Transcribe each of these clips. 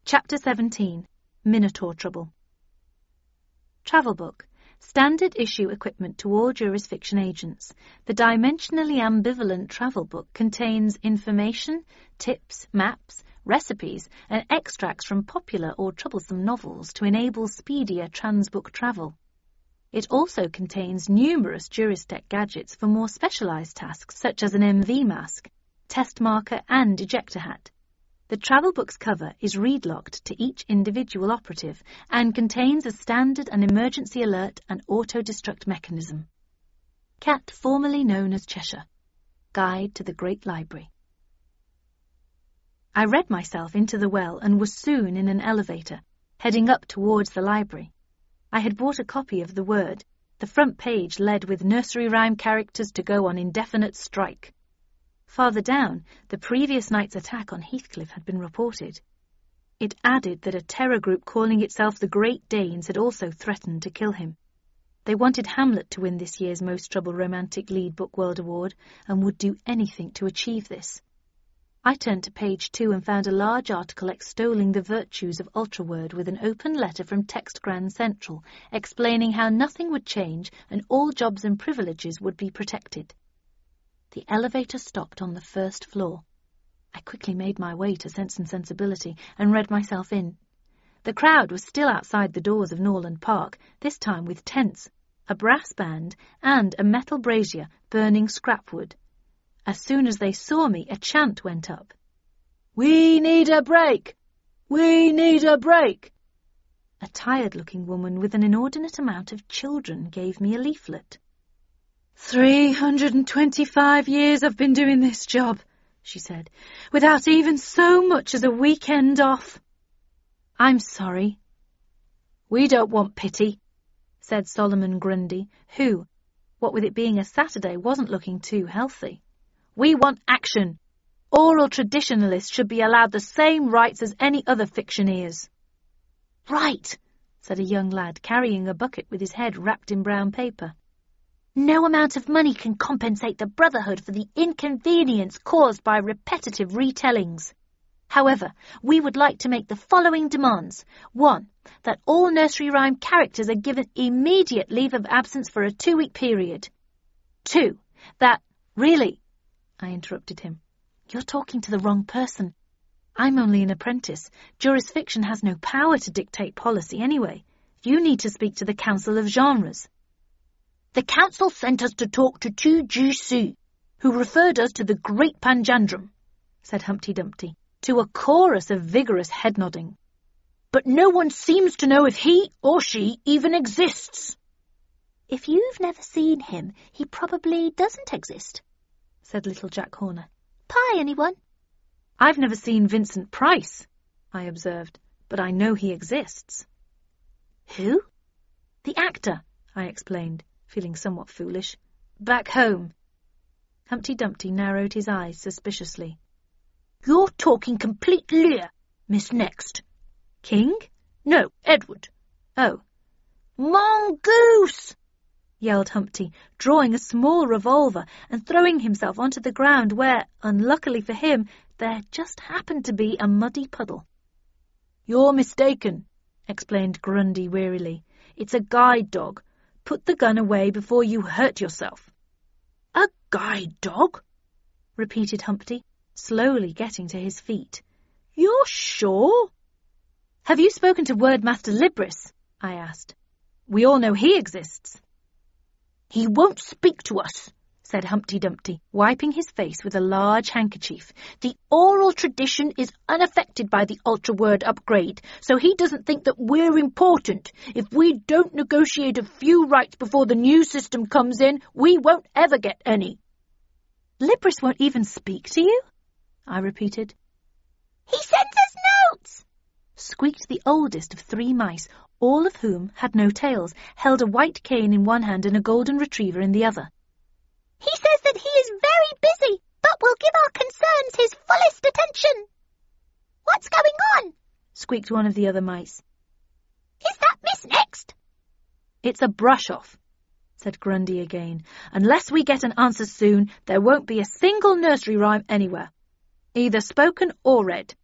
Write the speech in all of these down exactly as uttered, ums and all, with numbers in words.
Chapter seventeen. Minotaur Trouble. Travel Book. Standard issue equipment to all jurisfiction agents. The dimensionally ambivalent travel book contains information, tips, maps, recipes, and extracts from popular or troublesome novels to enable speedier transbook travel. It also contains numerous Juristech gadgets for more specialized tasks such as an M V mask, test marker, and ejector hat. The travel book's cover is read-locked to each individual operative and contains a standard and emergency alert and auto-destruct mechanism. Cat formerly known as Cheshire. Guide to the Great Library. I read myself into the well and was soon in an elevator, heading up towards the library. I had bought a copy of The Word. The front page led with nursery rhyme characters to go on indefinite strike. Farther down, the previous night's attack on Heathcliff had been reported. It added that a terror group calling itself the Great Danes had also threatened to kill him. They wanted Hamlet to win this year's Most Troubled Romantic Lead Book World Award and would do anything to achieve this. I turned to page two and found a large article extolling the virtues of Ultraword with an open letter from Text Grand Central explaining how nothing would change and all jobs and privileges would be protected. The elevator stopped on the first floor. I quickly made my way to Sense and Sensibility and read myself in. The crowd was still outside the doors of Norland Park, this time with tents, a brass band, and a metal brazier burning scrapwood. As soon as they saw me, a chant went up. "We need a break! We need a break!" A tired-looking woman with an inordinate amount of children gave me a leaflet. Three hundred and twenty-five years I've been doing this job, she said, without even so much as a weekend off. I'm sorry. We don't want pity, said Solomon Grundy, who, what with it being a Saturday, wasn't looking too healthy. We want action. Oral traditionalists should be allowed the same rights as any other fictioneers. Right, said a young lad carrying a bucket with his head wrapped in brown paper. No amount of money can compensate the Brotherhood for the inconvenience caused by repetitive retellings. However, we would like to make the following demands. One, that all nursery rhyme characters are given immediate leave of absence for a two-week period. Two, that... Really, I interrupted him. You're talking to the wrong person. I'm only an apprentice. Jurisfiction has no power to dictate policy anyway. You need to speak to the Council of Genres. The council sent us to talk to two G C, who referred us to the Great Panjandrum, said Humpty Dumpty, to a chorus of vigorous head-nodding. But no one seems to know if he or she even exists. If you've never seen him, he probably doesn't exist, said little Jack Horner. Pie, anyone? I've never seen Vincent Price, I observed, but I know he exists. Who? The actor, I explained, feeling somewhat foolish. Back home. Humpty Dumpty narrowed his eyes suspiciously. You're talking complete leer, Miss Next. King? No, Edward. Oh. Mongoose! Yelled Humpty, drawing a small revolver and throwing himself onto the ground where, unluckily for him, there just happened to be a muddy puddle. You're mistaken, explained Grundy wearily. It's a guide dog. Put the gun away before you hurt yourself. A guide dog? Repeated Humpty, slowly getting to his feet. You're sure? Have you spoken to Wordmaster Libris? I asked. We all know he exists. He won't speak to us, said Humpty Dumpty, wiping his face with a large handkerchief. The oral tradition is unaffected by the ultra-word upgrade, so he doesn't think that we're important. If we don't negotiate a few rights before the new system comes in, we won't ever get any. Libris won't even speak to you? I repeated. He sends us notes, squeaked the oldest of three mice, all of whom had no tails, held a white cane in one hand and a golden retriever in the other. He says that he is very busy, but will give our concerns his fullest attention. What's going on? Squeaked one of the other mice. Is that Miss Next? It's a brush-off, said Grundy again. Unless we get an answer soon, there won't be a single nursery rhyme anywhere, either spoken or read.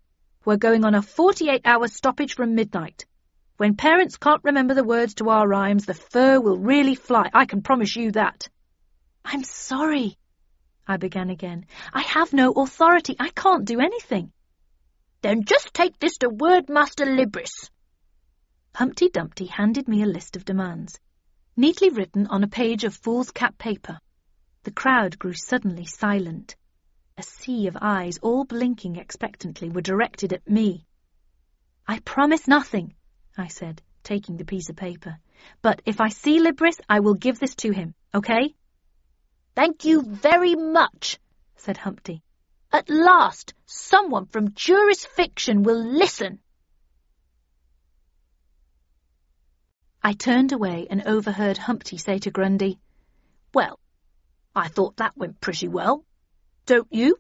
We're going on a forty-eight hour stoppage from midnight. When parents can't remember the words to our rhymes, the fur will really fly. I can promise you that. I'm sorry, I began again. I have no authority. I can't do anything. Then just take this to Wordmaster Libris. Humpty Dumpty handed me a list of demands, neatly written on a page of foolscap paper. The crowd grew suddenly silent. A sea of eyes, all blinking expectantly, were directed at me. I promise nothing, I said, taking the piece of paper. But if I see Libris, I will give this to him, okay? Thank you very much, said Humpty. At last, someone from jurisfiction will listen. I turned away and overheard Humpty say to Grundy, Well, I thought that went pretty well. Don't you?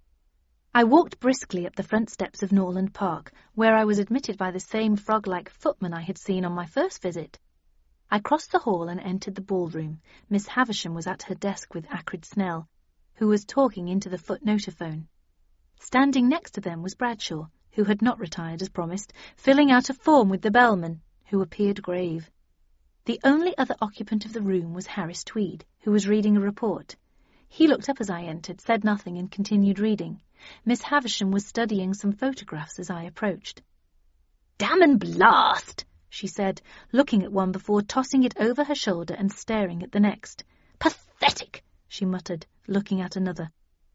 I walked briskly up the front steps of Norland Park, where I was admitted by the same frog-like footman I had seen on my first visit. I crossed the hall and entered the ballroom. Miss Havisham was at her desk with Acrid Snell, who was talking into the foot notophone. Standing next to them was Bradshaw, who had not retired as promised, filling out a form with the bellman, who appeared grave. The only other occupant of the room was Harris Tweed, who was reading a report. He looked up as I entered, said nothing, and continued reading. Miss Havisham was studying some photographs as I approached. Damn and blast, she said, looking at one before tossing it over her shoulder and staring at the next. Pathetic, she muttered, looking at another.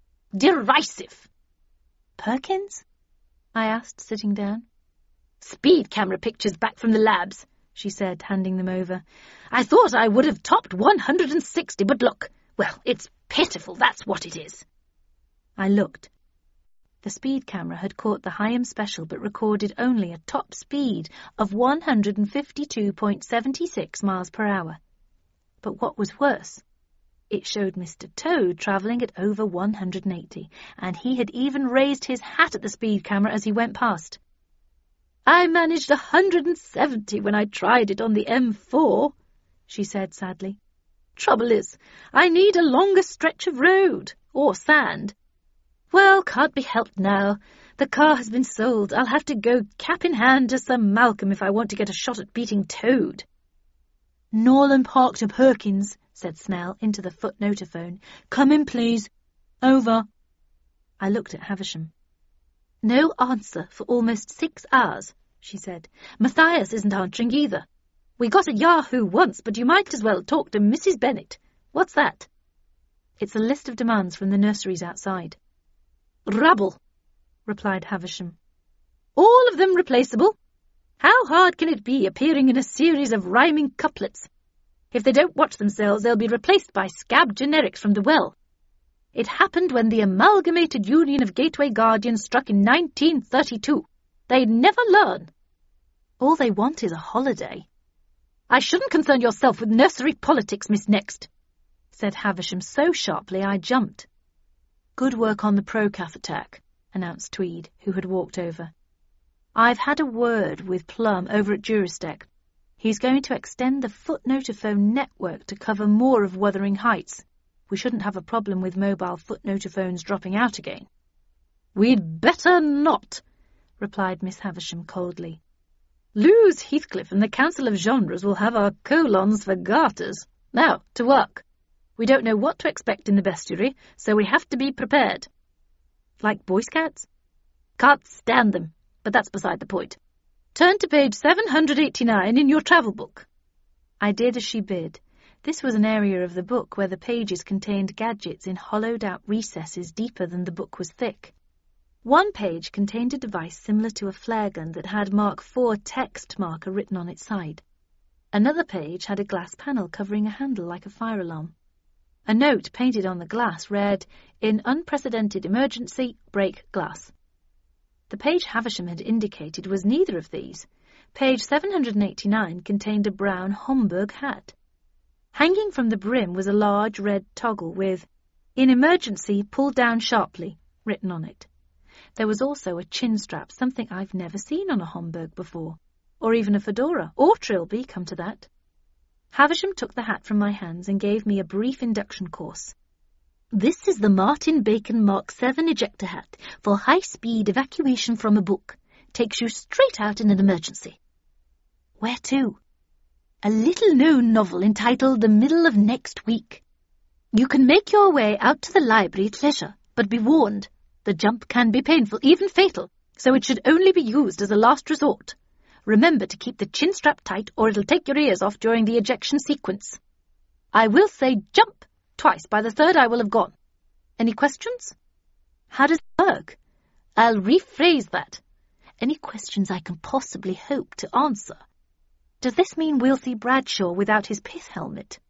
Derisive. Perkins? I asked, sitting down. Speed camera pictures back from the labs, she said, handing them over. I thought I would have topped one hundred and sixty, but look, well, it's pitiful, that's what it is. I looked. The speed camera had caught the Hyam Special but recorded only a top speed of one hundred fifty-two point seven six miles per hour. But what was worse, it showed Mister Toad travelling at over one hundred eighty, and he had even raised his hat at the speed camera as he went past. I managed one hundred seventy when I tried it on the M four, she said sadly. Trouble is, I need a longer stretch of road, or sand. Well, can't be helped now. The car has been sold. I'll have to go cap in hand to Sir Malcolm if I want to get a shot at beating Toad. Norland Park to Perkins, said Snell into the foot notophone. Come in, please. Over. I looked at Havisham. No answer for almost six hours, she said. Matthias isn't answering either. We got a Yahoo once, but you might as well talk to Missus Bennet. What's that? It's a list of demands from the nurseries outside. Rabble, replied Havisham. All of them replaceable? How hard can it be appearing in a series of rhyming couplets? If they don't watch themselves, they'll be replaced by scab generics from the well. It happened when the Amalgamated Union of Gateway Guardians struck in nineteen thirty-two. They'd never learn. All they want is a holiday. I shouldn't concern yourself with nursery politics, Miss Next, said Havisham so sharply I jumped. Good work on the Pro-Cath attack, announced Tweed, who had walked over. I've had a word with Plum over at Juristec. He's going to extend the foot notophone network to cover more of Wuthering Heights. We shouldn't have a problem with mobile foot notophones dropping out again. We'd better not, replied Miss Havisham coldly. Lose Heathcliff and the Council of Genres will have our colons for garters. Now, to work. We don't know what to expect in the bestiary, so we have to be prepared. Like Boy Scouts? Can't stand them, but that's beside the point. Turn to page seven hundred eighty-nine in your travel book. I did as she bid. This was an area of the book where the pages contained gadgets in hollowed-out recesses deeper than the book was thick. One page contained a device similar to a flare gun that had Mark four text marker written on its side. Another page had a glass panel covering a handle like a fire alarm. A note painted on the glass read, "In unprecedented emergency, break glass." The page Havisham had indicated was neither of these. Page seven hundred eighty-nine contained a brown Homburg hat. Hanging from the brim was a large red toggle with, "In emergency, pull down sharply," written on it. There was also a chin strap, something I've never seen on a Homburg before, or even a fedora, or trilby, come to that. Havisham took the hat from my hands and gave me a brief induction course. This is the Martin Bacon Mark seven ejector hat for high-speed evacuation from a book. takes you straight out in an emergency. Where to? A little-known novel entitled The Middle of Next Week. You can make your way out to the library at leisure, but be warned, the jump can be painful, even fatal, so it should only be used as a last resort. Remember to keep the chin strap tight or it'll take your ears off during the ejection sequence. I will say jump twice. By the third I will have gone. Any questions? How does it work? I'll rephrase that. Any questions I can possibly hope to answer? Does this mean we'll see Bradshaw without his pith helmet?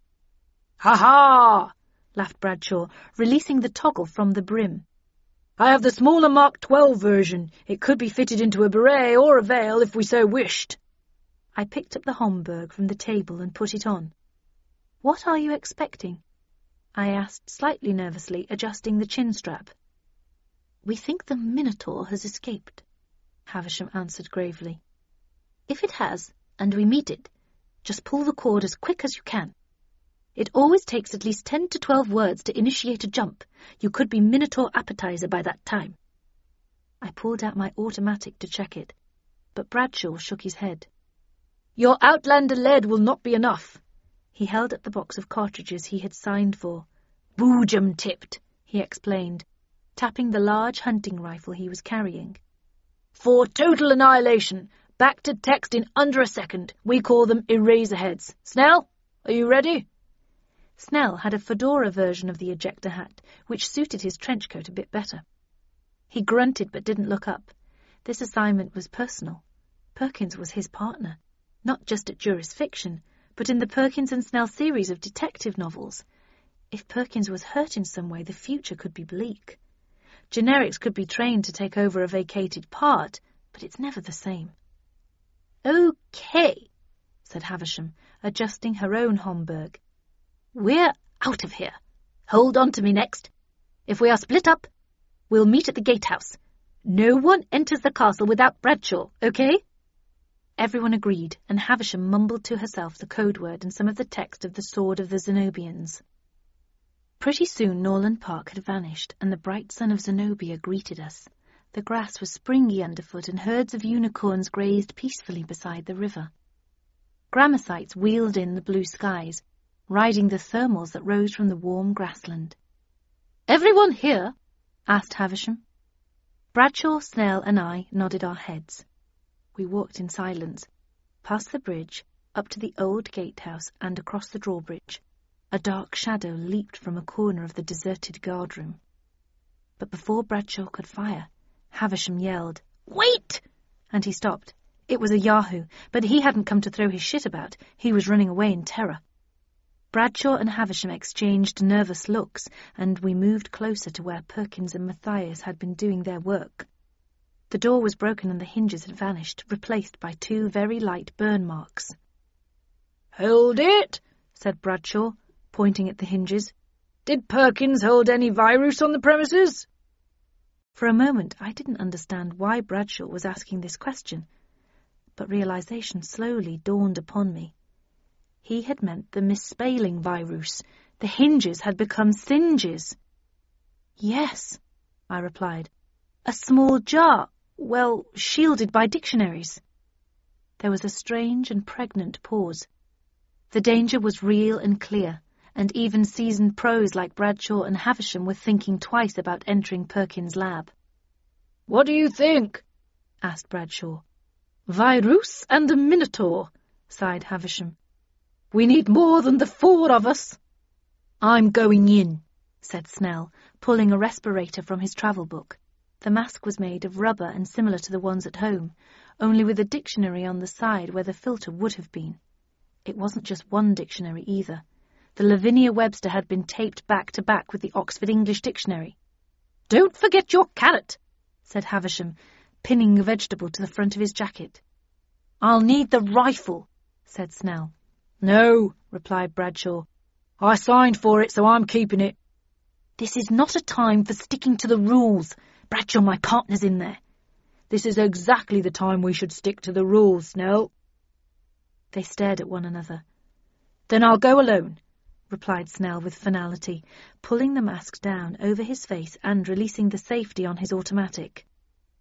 Ha-ha! laughed Bradshaw, releasing the toggle from the brim. I have the smaller Mark twelve version. It could be fitted into a beret or a veil if we so wished. I picked up the Homburg from the table and put it on. What are you expecting? I asked slightly nervously, adjusting the chin strap. We think the Minotaur has escaped, Havisham answered gravely. If it has, and we meet it, just pull the cord as quick as you can. It always takes at least ten to twelve words to initiate a jump. You could be Minotaur appetizer by that time. I pulled out my automatic to check it, but Bradshaw shook his head. Your Outlander lead will not be enough. He held up the box of cartridges he had signed for. Boojum tipped, he explained, tapping the large hunting rifle he was carrying. For total annihilation, back to text in under a second. We call them Eraserheads. Snell, are you ready? Snell had a fedora version of the ejector hat, which suited his trench coat a bit better. He grunted but didn't look up. This assignment was personal. Perkins was his partner, not just at Juris Fiction, but in the Perkins and Snell series of detective novels. If Perkins was hurt in some way, the future could be bleak. Generics could be trained to take over a vacated part, but it's never the same. Okay, said Havisham, adjusting her own Homburg. We're out of here. Hold on to me next. If we are split up, we'll meet at the gatehouse. No one enters the castle without Bradshaw, okay? Everyone agreed, and Havisham mumbled to herself the code word and some of the text of the Sword of the Zenobians. Pretty soon Norland Park had vanished, and the bright sun of Zenobia greeted us. The grass was springy underfoot, and herds of unicorns grazed peacefully beside the river. Grammosites wheeled in the blue skies, riding the thermals that rose from the warm grassland. Everyone here? Asked Havisham. Bradshaw, Snell, and I nodded our heads. We walked in silence, past the bridge, up to the old gatehouse and across the drawbridge. A dark shadow leaped from a corner of the deserted guardroom. But before Bradshaw could fire, Havisham yelled, Wait! And he stopped. It was a Yahoo, but he hadn't come to throw his shit about. He was running away in terror. Bradshaw and Havisham exchanged nervous looks, and we moved closer to where Perkins and Matthias had been doing their work. The door was broken and the hinges had vanished, replaced by two very light burn marks. Hold it, said Bradshaw, pointing at the hinges. Did Perkins hold any virus on the premises? For a moment I didn't understand why Bradshaw was asking this question, but realization slowly dawned upon me. He had meant the misspaling virus. The hinges had become singes. Yes, I replied. A small jar, well, shielded by dictionaries. There was a strange and pregnant pause. The danger was real and clear, and even seasoned pros like Bradshaw and Havisham were thinking twice about entering Perkins' lab. What do you think? Asked Bradshaw. Virus and the Minotaur, sighed Havisham. We need more than the four of us. I'm going in, said Snell, pulling a respirator from his travel book. The mask was made of rubber and similar to the ones at home, only with a dictionary on the side where the filter would have been. It wasn't just one dictionary either. The Lavinia Webster had been taped back to back with the Oxford English Dictionary. Don't forget your carrot, said Havisham, pinning a vegetable to the front of his jacket. I'll need the rifle, said Snell. No, replied Bradshaw. I signed for it, so I'm keeping it. This is not a time for sticking to the rules. Bradshaw, my partner's in there. This is exactly the time we should stick to the rules, Snell. They stared at one another. Then I'll go alone, replied Snell with finality, pulling the mask down over his face and releasing the safety on his automatic.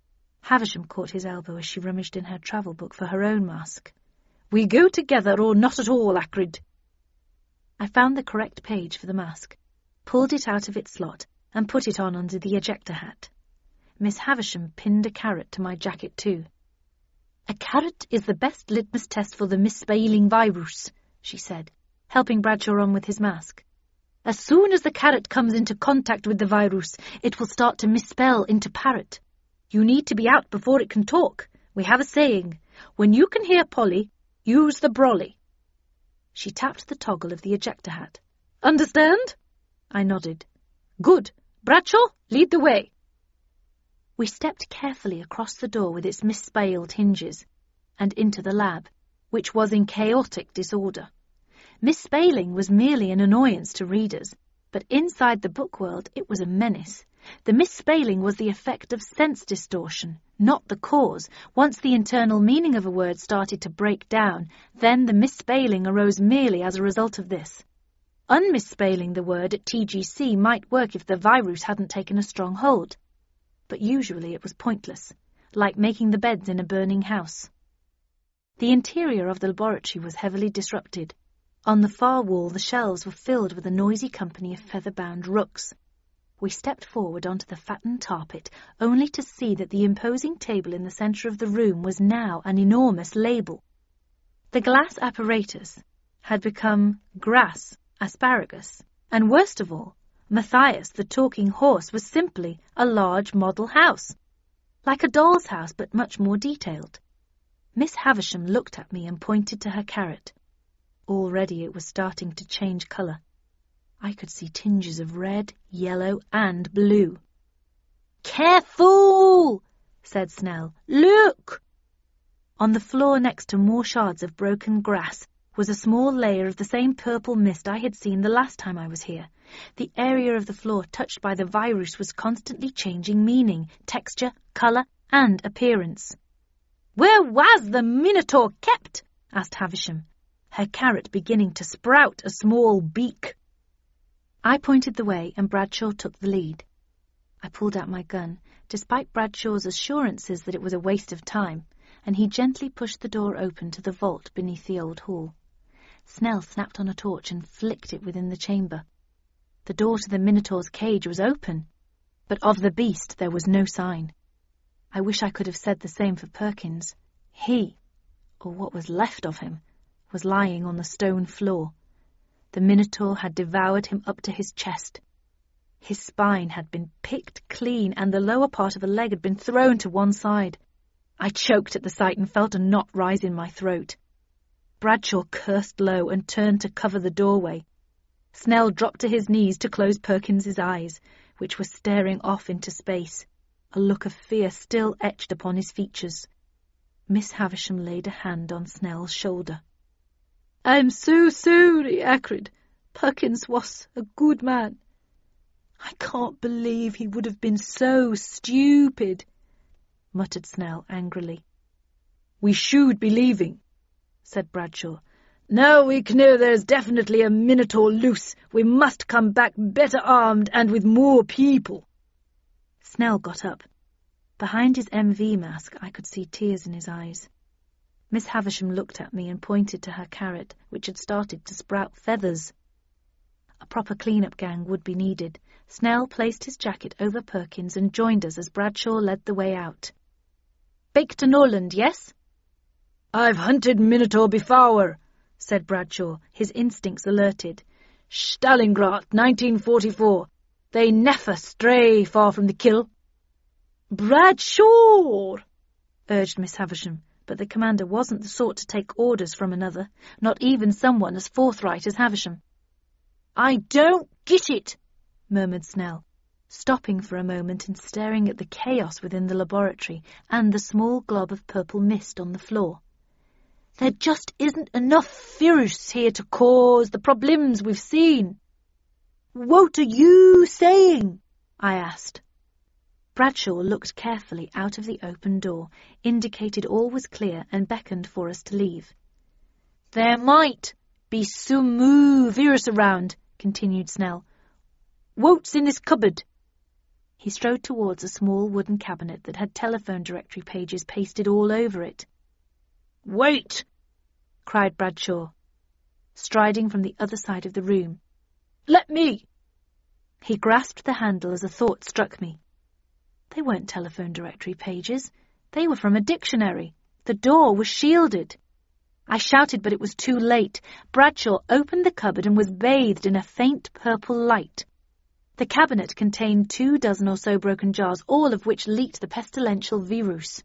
Havisham caught his elbow as she rummaged in her travel book for her own mask. "We go together or not at all, Acrid." I found the correct page for the mask, pulled it out of its slot, and put it on under the ejector hat. Miss Havisham pinned a carrot to my jacket too. "A carrot is the best litmus test for the misspelling virus," she said, helping Bradshaw on with his mask. "As soon as the carrot comes into contact with the virus, it will start to misspell into parrot. You need to be out before it can talk. We have a saying, when you can hear Polly, use the brolly." She tapped the toggle of the ejector hat. "Understand?" I nodded. "Good. Bradshaw, lead the way." We stepped carefully across the door with its misspelled hinges, and into the lab, which was in chaotic disorder. Misspelling was merely an annoyance to readers, but inside the book world it was a menace. The misspelling was the effect of sense distortion, not the cause. Once the internal meaning of a word started to break down, then the misspelling arose merely as a result of this. Unmisspelling the word at T G C might work if the virus hadn't taken a strong hold, but usually it was pointless, like making the beds in a burning house. The interior of the laboratory was heavily disrupted. On the far wall the shelves were filled with a noisy company of feather-bound rooks. We stepped forward onto the fattened tarpit, only to see that the imposing table in the centre of the room was now an enormous label. The glass apparatus had become grass, asparagus, and worst of all, Matthias, the talking horse, was simply a large model house, like a doll's house but much more detailed. Miss Havisham looked at me and pointed to her carrot. Already it was starting to change colour. I could see tinges of red, yellow, and blue. "Careful!" said Snell. "Look!" On the floor next to more shards of broken grass was a small layer of the same purple mist I had seen the last time I was here. The area of the floor touched by the virus was constantly changing meaning, texture, colour, and appearance. "Where was the Minotaur kept?" asked Havisham, her carrot beginning to sprout a small beak. I pointed the way and Bradshaw took the lead. I pulled out my gun, despite Bradshaw's assurances that it was a waste of time, and he gently pushed the door open to the vault beneath the old hall. Snell snapped on a torch and flicked it within the chamber. The door to the Minotaur's cage was open, but of the beast there was no sign. I wish I could have said the same for Perkins. He, or what was left of him, was lying on the stone floor. The Minotaur had devoured him up to his chest. His spine had been picked clean, and the lower part of the leg had been thrown to one side. I choked at the sight and felt a knot rise in my throat. Bradshaw cursed low and turned to cover the doorway. Snell dropped to his knees to close Perkins's eyes, which were staring off into space. A look of fear still etched upon his features. Miss Havisham laid a hand on Snell's shoulder. "I'm so sorry, Acrid. Perkins was a good man. I can't believe he would have been so stupid," muttered Snell angrily. "We should be leaving," said Bradshaw. "Now we know there's definitely a Minotaur loose. We must come back better armed and with more people." Snell got up. Behind his M V mask I could see tears in his eyes. Miss Havisham looked at me and pointed to her carrot, which had started to sprout feathers. A proper clean-up gang would be needed. Snell placed his jacket over Perkins and joined us as Bradshaw led the way out. "Back to Norland, yes?" "I've hunted Minotaur before," said Bradshaw, his instincts alerted. "Stalingrad, nineteen forty-four. They never stray far from the kill." "Bradshaw!" urged Miss Havisham, but the commander wasn't the sort to take orders from another, not even someone as forthright as Havisham. "I don't get it," murmured Snell, stopping for a moment and staring at the chaos within the laboratory and the small glob of purple mist on the floor. "There just isn't enough virus here to cause the problems we've seen." "What are you saying?" I asked. Bradshaw looked carefully out of the open door, indicated all was clear, and beckoned for us to leave. "There might be some more virus around," continued Snell. "What's in this cupboard?" He strode towards a small wooden cabinet that had telephone directory pages pasted all over it. "Wait!" cried Bradshaw, striding from the other side of the room. "Let me!" He grasped the handle as a thought struck me. They weren't telephone directory pages. They were from a dictionary. The door was shielded. I shouted, but it was too late. Bradshaw opened the cupboard and was bathed in a faint purple light. The cabinet contained two dozen or so broken jars, all of which leaked the pestilential virus.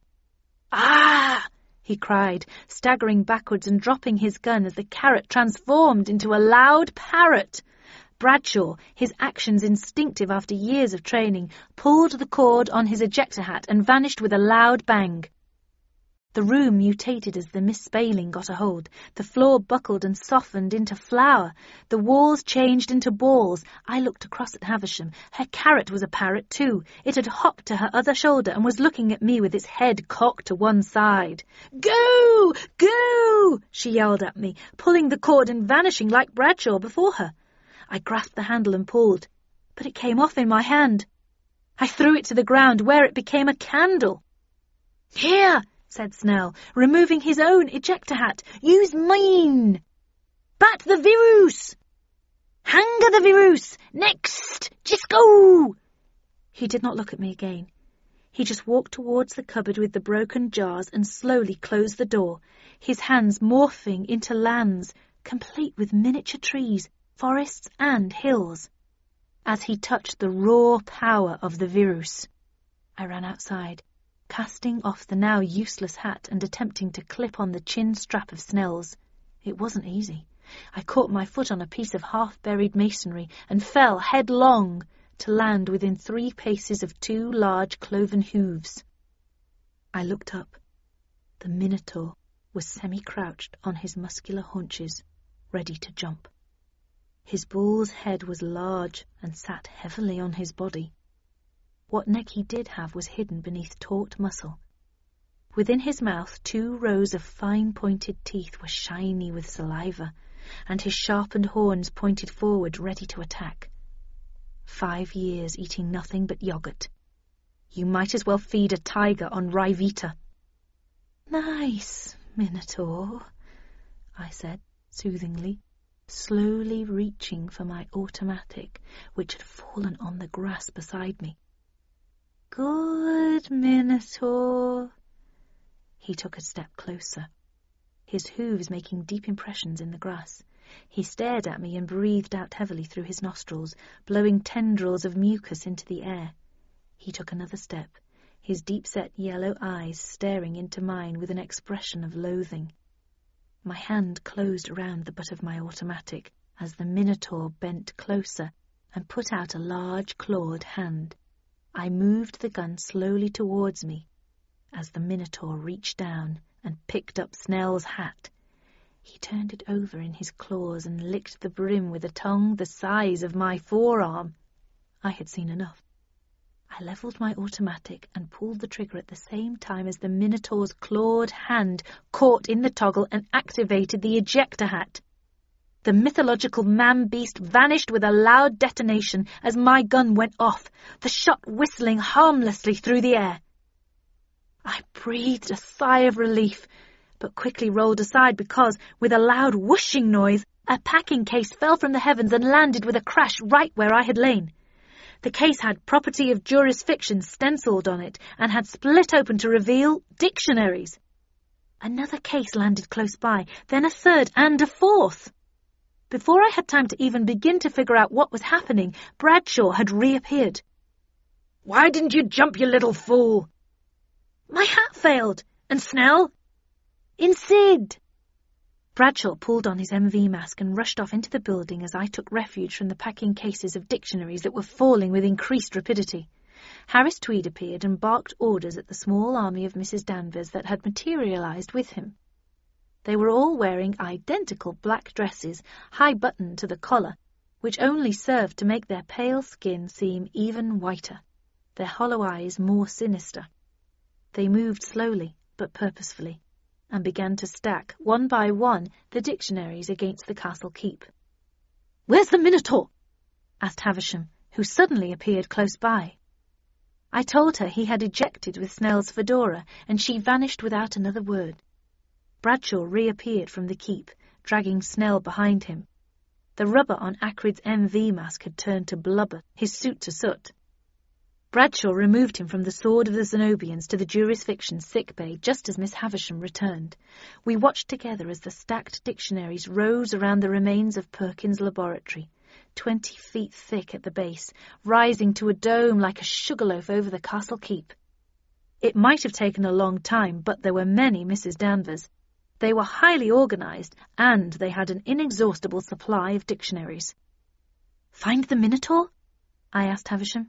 "Ah!" he cried, staggering backwards and dropping his gun as the carrot transformed into a loud parrot. Bradshaw, his actions instinctive after years of training, pulled the cord on his ejector hat and vanished with a loud bang. The room mutated as the Miss Spayling got a hold. The floor buckled and softened into flour. The walls changed into balls. I looked across at Havisham. Her carrot was a parrot too. It had hopped to her other shoulder and was looking at me with its head cocked to one side. "Go! Go!" she yelled at me, pulling the cord and vanishing like Bradshaw before her. I grasped the handle and pulled, but it came off in my hand. I threw it to the ground, where it became a candle. "Here!" said Snell, removing his own ejector hat. "Use mine! Bat the virus! Hanga the virus! Next! Just go!" He did not look at me again. He just walked towards the cupboard with the broken jars and slowly closed the door, his hands morphing into lands, complete with miniature trees, forests and hills. As he touched the raw power of the virus, I ran outside, casting off the now useless hat and attempting to clip on the chin strap of Snell's. It wasn't easy. I caught my foot on a piece of half-buried masonry and fell headlong to land within three paces of two large cloven hooves. I looked up. The Minotaur was semi-crouched on his muscular haunches, ready to jump. His bull's head was large and sat heavily on his body. What neck he did have was hidden beneath taut muscle. Within his mouth, two rows of fine-pointed teeth were shiny with saliva, and his sharpened horns pointed forward, ready to attack. Five years eating nothing but yogurt. You might as well feed a tiger on Ryvita. "Nice, Minotaur," I said soothingly, slowly reaching for my automatic, which had fallen on the grass beside me. "Good, Minotaur." He took a step closer, his hooves making deep impressions in the grass. He stared at me and breathed out heavily through his nostrils, blowing tendrils of mucus into the air. He took another step, his deep-set yellow eyes staring into mine with an expression of loathing. My hand closed around the butt of my automatic as the Minotaur bent closer and put out a large clawed hand. I moved the gun slowly towards me as the Minotaur reached down and picked up Snell's hat. He turned it over in his claws and licked the brim with a tongue the size of my forearm. I had seen enough. I levelled my automatic and pulled the trigger at the same time as the Minotaur's clawed hand caught in the toggle and activated the ejector hat. The mythological man-beast vanished with a loud detonation as my gun went off, the shot whistling harmlessly through the air. I breathed a sigh of relief, but quickly rolled aside because, with a loud whooshing noise, a packing case fell from the heavens and landed with a crash right where I had lain. The case had property of jurisfiction stenciled on it and had split open to reveal dictionaries. Another case landed close by, then a third and a fourth. Before I had time to even begin to figure out what was happening, Bradshaw had reappeared. "Why didn't you jump, you little fool?" "My hat failed. And Snell?" "In Sid." Bradshaw pulled on his M V mask and rushed off into the building as I took refuge from the packing cases of dictionaries that were falling with increased rapidity. Harris Tweed appeared and barked orders at the small army of Missus Danvers that had materialized with him. They were all wearing identical black dresses, high-buttoned to the collar, which only served to make their pale skin seem even whiter, their hollow eyes more sinister. They moved slowly, but purposefully, and began to stack, one by one, the dictionaries against the castle keep. "Where's the Minotaur?" asked Havisham, who suddenly appeared close by. I told her he had ejected with Snell's fedora, and she vanished without another word. Bradshaw reappeared from the keep, dragging Snell behind him. The rubber on Acrid's M V mask had turned to blubber, his suit to soot. Bradshaw removed him from the Sword of the Zenobians to the jurisfiction sick bay just as Miss Havisham returned. We watched together as the stacked dictionaries rose around the remains of Perkins' laboratory, twenty feet thick at the base, rising to a dome like a sugarloaf over the castle keep. It might have taken a long time, but there were many Missus Danvers. They were highly organised, and they had an inexhaustible supply of dictionaries. "Find the Minotaur?" I asked Havisham.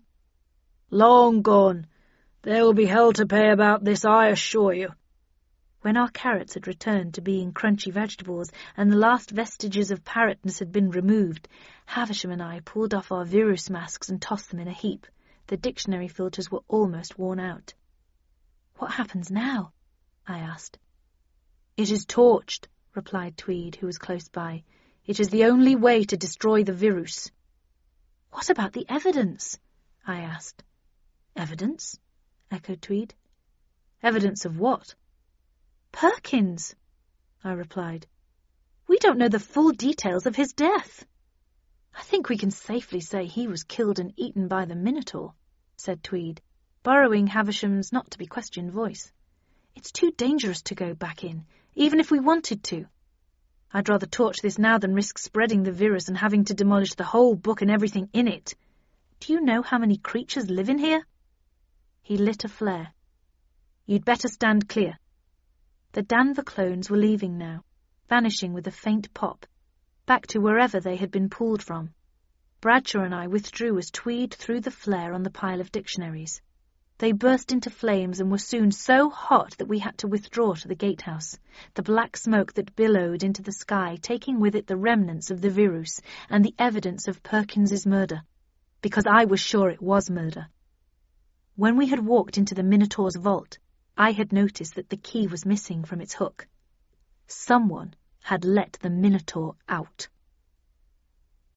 "Long gone. There will be hell to pay about this, I assure you." When our carrots had returned to being crunchy vegetables and the last vestiges of parrotness had been removed, Havisham and I pulled off our virus masks and tossed them in a heap. The dictionary filters were almost worn out. "What happens now?" I asked. "It is torched," replied Tweed, who was close by. "It is the only way to destroy the virus." "What about the evidence?" I asked. "Evidence?" echoed Tweed. "Evidence of what?" "Perkins," I replied. "We don't know the full details of his death." "I think we can safely say he was killed and eaten by the Minotaur," said Tweed, borrowing Havisham's not-to-be-questioned voice. "It's too dangerous to go back in, even if we wanted to. I'd rather torch this now than risk spreading the virus and having to demolish the whole book and everything in it. Do you know how many creatures live in here?" He lit a flare. "You'd better stand clear." The Danver clones were leaving now, vanishing with a faint pop, back to wherever they had been pulled from. Bradshaw and I withdrew as Tweed threw the flare on the pile of dictionaries. They burst into flames and were soon so hot that we had to withdraw to the gatehouse, the black smoke that billowed into the sky taking with it the remnants of the virus and the evidence of Perkins's murder, because I was sure it was murder. When we had walked into the Minotaur's vault, I had noticed that the key was missing from its hook. Someone had let the Minotaur out.